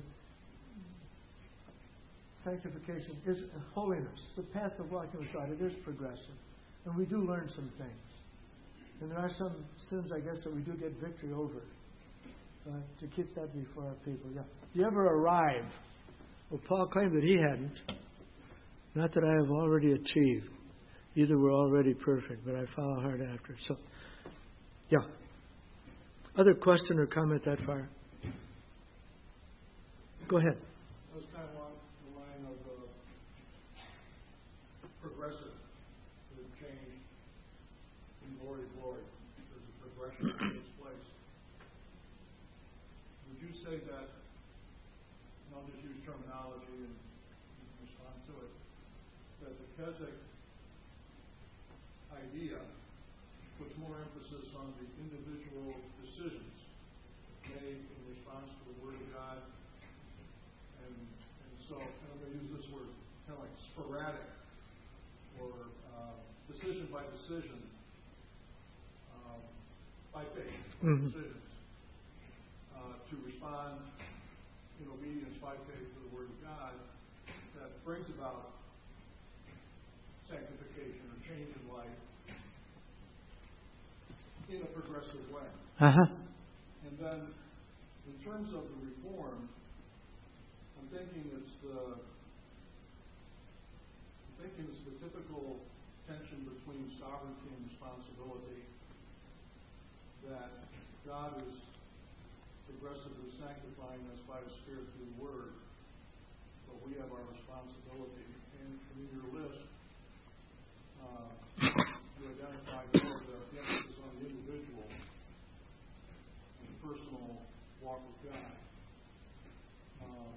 Speaker 1: sanctification is holiness, the path of walking with God. It is progressive. And we do learn some things. And there are some sins, I guess, that we do get victory over. Uh, to keep that before our people. Yeah. Do you ever arrive? Well, Paul claimed that he hadn't. Not that I have already achieved. Either we're already perfect, but I follow hard after. So, yeah. Other question or comment that far? Go ahead.
Speaker 4: I was kind of along the line of uh, progressive, the change from glory to glory. There's a progression that takes place. Would you say that, and I'll just use terminology and respond to it, that the Keswick idea puts more emphasis on the individual decisions made in response to the Word of God, and, and so, and I'm going to use this word, kind of like sporadic, or uh, decision by decision, um, by faith
Speaker 1: Mm-hmm.
Speaker 4: decisions, uh, to respond in obedience by faith to the Word of God, that brings about sanctification or change in life in a progressive way.
Speaker 1: Uh-huh.
Speaker 4: And then, in terms of the reform, I'm thinking it's the I'm thinking it's the typical tension between sovereignty and responsibility, that God is progressively sanctifying us by the Spirit through the Word, but we have our responsibility. And in your list, uh, you identified more the emphasis on the individual and the personal walk with God. Um,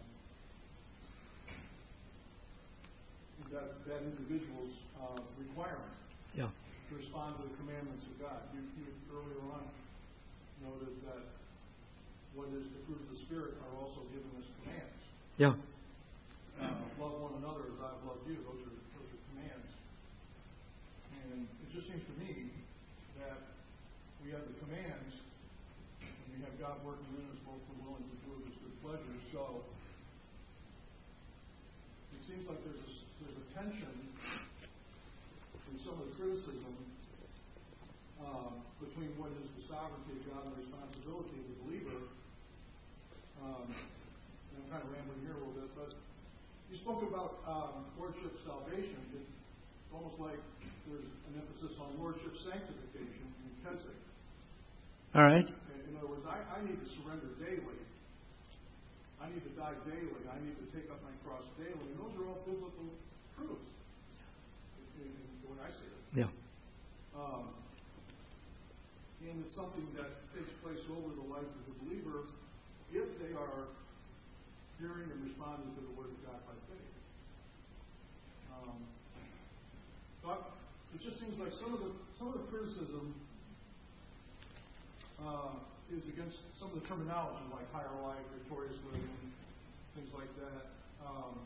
Speaker 4: that, that individual's uh, requirement
Speaker 1: Yeah.
Speaker 4: to respond to the commandments of God. You, you earlier on noted that what is the fruit of the Spirit are also giving us commands.
Speaker 1: Yeah.
Speaker 4: Uh, love one another as I've loved you. Those are those are commands. And it just seems to me that we have the commands, and we have God working in us both for willing to do of His good pleasure. So it seems like there's a, there's a tension in some of the criticism um, between what is the sovereignty of God and the responsibility of the believer. Um, and I'm kind of rambling here a little bit, but you spoke about um, lordship salvation. It's almost like there's an emphasis on lordship sanctification in Keswick.
Speaker 1: All right.
Speaker 4: In other words, I, I need to surrender daily. I need to die daily. I need to take up my cross daily. And those are all biblical truths, in, in the way I see it.
Speaker 1: Yeah.
Speaker 4: Um, and it's something that takes place over the life of the believer if they are hearing and responding to the Word of God by faith. Um, but it just seems like some of the some of the criticism uh, is against some of the terminology, like higher life, victorious living, things like that. Um,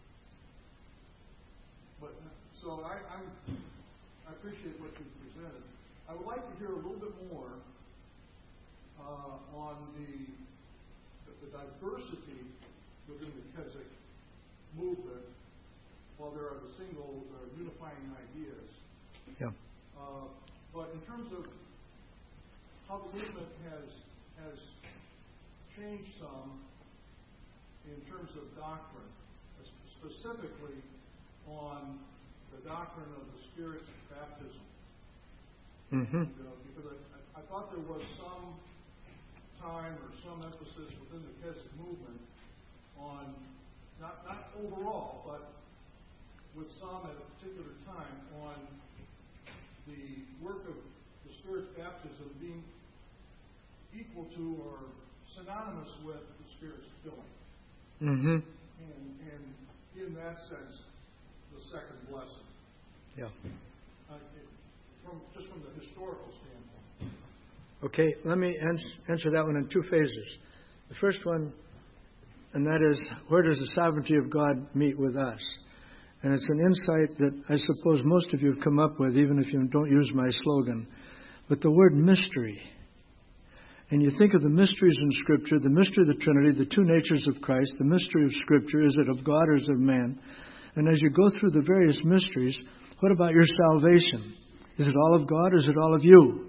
Speaker 4: but so I, I'm, I appreciate what you presented. I would like to hear a little bit more uh, on the, the the diversity within the Keswick movement, while there are the single or unifying ideas.
Speaker 1: Yeah.
Speaker 4: Uh, but in terms of how the movement has has changed some in terms of doctrine, specifically on the doctrine of the Spirit's baptism.
Speaker 1: Mm-hmm.
Speaker 4: And, uh, because I, I thought there was some time or some emphasis within the Keswick movement on, not, not overall, but with some at a particular time on the work of the Spirit's baptism being equal to or synonymous with the Spirit's filling.
Speaker 1: Mm-hmm.
Speaker 4: And, and in that sense, the second blessing.
Speaker 1: Yeah.
Speaker 4: Uh, it, from, just from the historical standpoint.
Speaker 1: Okay, let me ans- answer that one in two phases. The first one, and that is, where does the sovereignty of God meet with us? And it's an insight that I suppose most of you have come up with, even if you don't use my slogan. But the word mystery. And you think of the mysteries in Scripture, the mystery of the Trinity, the two natures of Christ, the mystery of Scripture, is it of God or is it of man? And as you go through the various mysteries, what about your salvation? Is it all of God or is it all of you?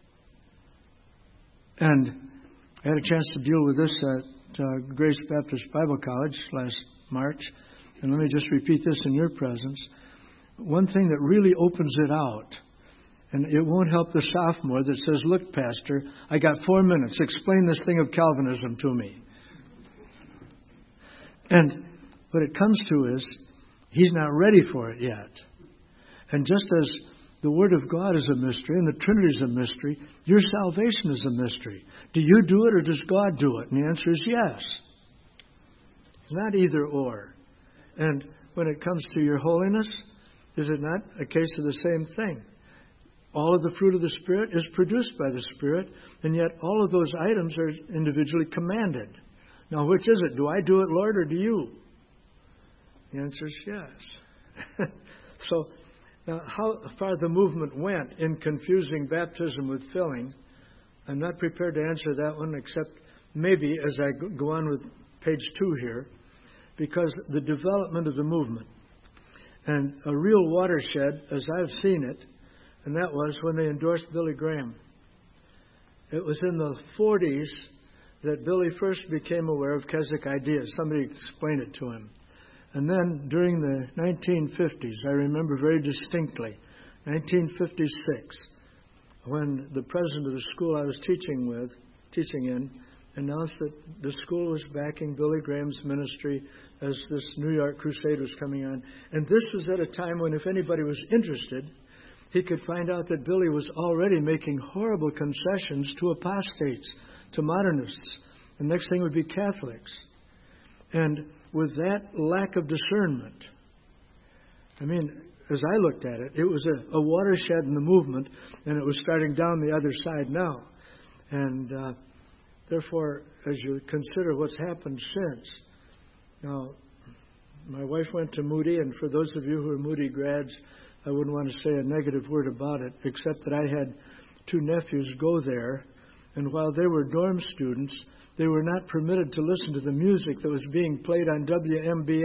Speaker 1: And I had a chance to deal with this at uh, Grace Baptist Bible College last March. And let me just repeat this in your presence. One thing that really opens it out, and it won't help the sophomore that says, look, Pastor, I got four minutes. Explain this thing of Calvinism to me. And what it comes to is, he's not ready for it yet. And just as the Word of God is a mystery and the Trinity is a mystery, your salvation is a mystery. Do you do it or does God do it? And the answer is yes. It's not either or. And when it comes to your holiness, is it not a case of the same thing? All of the fruit of the Spirit is produced by the Spirit, and yet all of those items are individually commanded. Now, which is it? Do I do it, Lord, or do you? The answer is yes. So, now how far the movement went in confusing baptism with filling, I'm not prepared to answer that one, except maybe as I go on with page two here, because the development of the movement. And a real watershed, as I've seen it, and that was when they endorsed Billy Graham. It was in the forties that Billy first became aware of Keswick ideas. Somebody explained it to him. And then during the nineteen fifties, I remember very distinctly, nineteen fifty-six, when the president of the school I was teaching with, teaching in, announced that the school was backing Billy Graham's ministry as this New York crusade was coming on. And this was at a time when if anybody was interested, he could find out that Billy was already making horrible concessions to apostates, to modernists. The next thing would be Catholics. And with that lack of discernment, I mean, as I looked at it, it was a, a watershed in the movement, and it was starting down the other side now. And uh, therefore, as you consider what's happened since, now, my wife went to Moody, and for those of you who are Moody grads, I wouldn't want to say a negative word about it, except that I had two nephews go there, and while they were dorm students, they were not permitted to listen to the music that was being played on W M B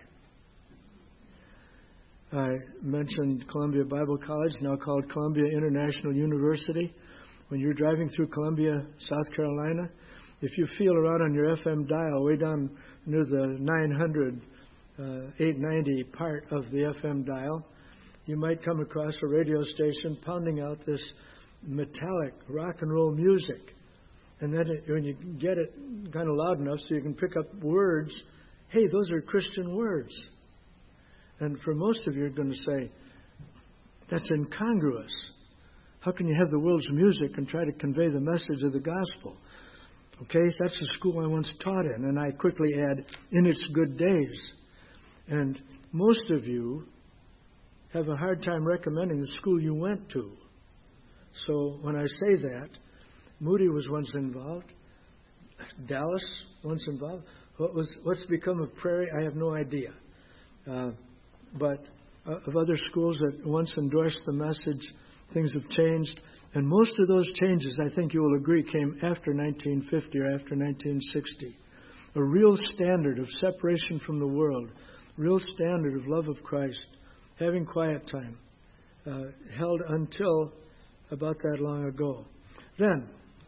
Speaker 1: I. I mentioned Columbia Bible College, now called Columbia International University. When you're driving through Columbia, South Carolina, if you feel around on your F M dial, way down near the nine hundred, uh, eight ninety part of the F M dial, you might come across a radio station pounding out this metallic rock and roll music. And then it, when you get it kind of loud enough so you can pick up words, hey, those are Christian words. And for most of you, you're going to say, that's incongruous. How can you have the world's music and try to convey the message of the gospel? Okay, that's the school I once taught in. And I quickly add, in its good days. And most of you have a hard time recommending the school you went to. So when I say that, Moody was once involved. Dallas once involved. What was what's become of Prairie, I have no idea. Uh, but uh, of other schools that once endorsed the message, things have changed. And most of those changes, I think you will agree, came after nineteen fifty or after nineteen sixty. A real standard of separation from the world, real standard of love of Christ, having quiet time, uh, held until about that long ago. Then,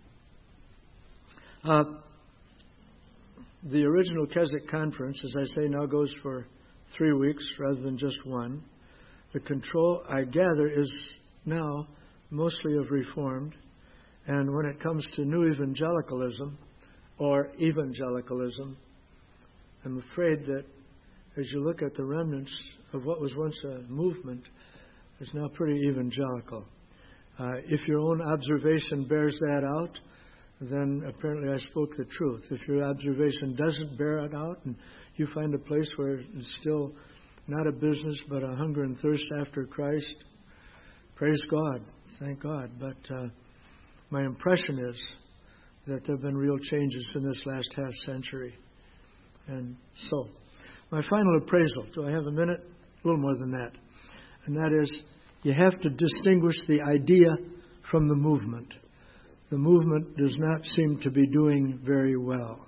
Speaker 1: uh, the original Keswick Conference, as I say, now goes for three weeks rather than just one. The control, I gather, is now mostly of Reformed. And when it comes to New Evangelicalism, or Evangelicalism, I'm afraid that as you look at the remnants of what was once a movement, is now pretty evangelical. Uh, if your own observation bears that out, then apparently I spoke the truth. If your observation doesn't bear it out and you find a place where it's still not a business but a hunger and thirst after Christ, praise God, thank God. But uh, my impression is that there have been real changes in this last half century. And so, my final appraisal, do I have a minute? A little more than that. And that is, you have to distinguish the idea from the movement. The movement does not seem to be doing very well.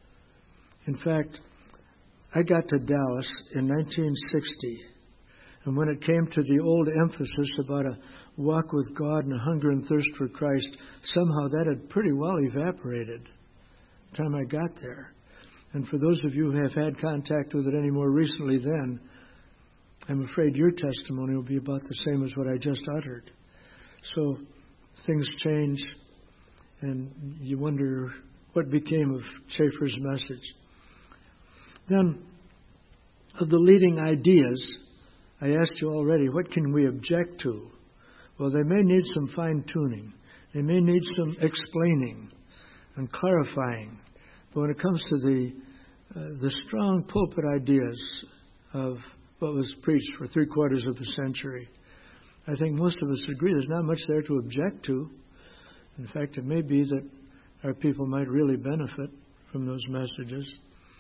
Speaker 1: In fact, I got to Dallas in nineteen sixty, and when it came to the old emphasis about a walk with God and a hunger and thirst for Christ, somehow that had pretty well evaporated by the time I got there. And for those of you who have had contact with it any more recently then, I'm afraid your testimony will be about the same as what I just uttered. So things change, and you wonder what became of Schaeffer's message. Then, of the leading ideas, I asked you already, what can we object to? Well, they may need some fine-tuning. They may need some explaining and clarifying. But when it comes to the uh, the strong pulpit ideas of what was preached for three quarters of a century, I think most of us agree there's not much there to object to. In fact, it may be that our people might really benefit from those messages.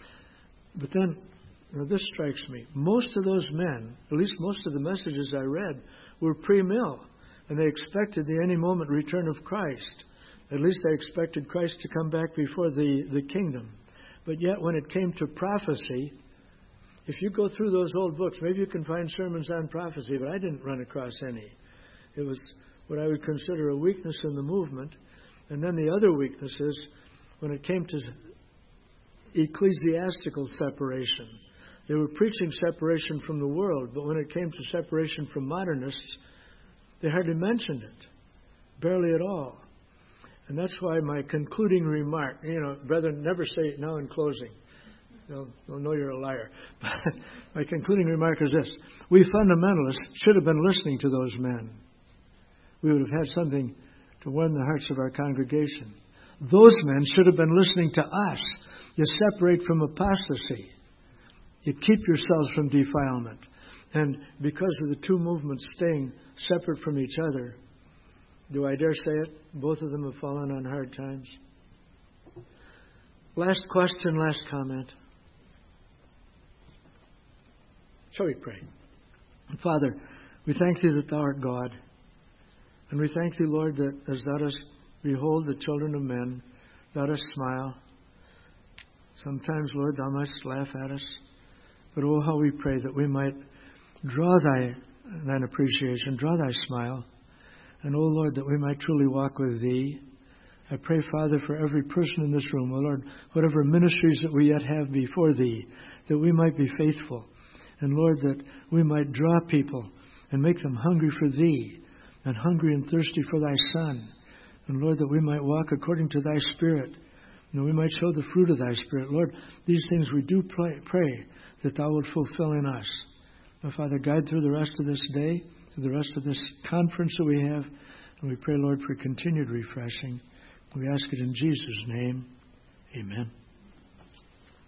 Speaker 1: But then, you know, this strikes me. Most of those men, at least most of the messages I read, were pre-mill. And they expected the any moment return of Christ. At least they expected Christ to come back before the, the kingdom. But yet when it came to prophecy, if you go through those old books, maybe you can find sermons on prophecy, but I didn't run across any. It was what I would consider a weakness in the movement. And then the other weakness is when it came to ecclesiastical separation. They were preaching separation from the world, but when it came to separation from modernists, they hardly mentioned it, barely at all. And that's why my concluding remark, you know, brethren, never say now in closing. They'll, they'll know you're a liar. But my concluding remark is this. We fundamentalists should have been listening to those men. We would have had something to warm the hearts of our congregation. Those men should have been listening to us. You separate from apostasy. You keep yourselves from defilement. And because of the two movements staying separate from each other, do I dare say it? Both of them have fallen on hard times. Last question, last comment. Shall we pray? Father, we thank Thee that Thou art God. And we thank Thee, Lord, that as Thou dost behold the children of men, Thou dost smile. Sometimes, Lord, Thou mightst laugh at us. But oh, how we pray that we might draw Thy Thine appreciation, draw Thy smile. And oh, Lord, that we might truly walk with Thee. I pray, Father, for every person in this room, oh Lord, whatever ministries that we yet have before Thee, that we might be faithful. And Lord, that we might draw people and make them hungry for Thee and hungry and thirsty for Thy Son. And Lord, that we might walk according to Thy Spirit and that we might show the fruit of Thy Spirit. Lord, these things we do pray, pray that Thou wilt fulfill in us. Now, Father, guide through the rest of this day, through the rest of this conference that we have. And we pray, Lord, for continued refreshing. We ask it in Jesus' name. Amen.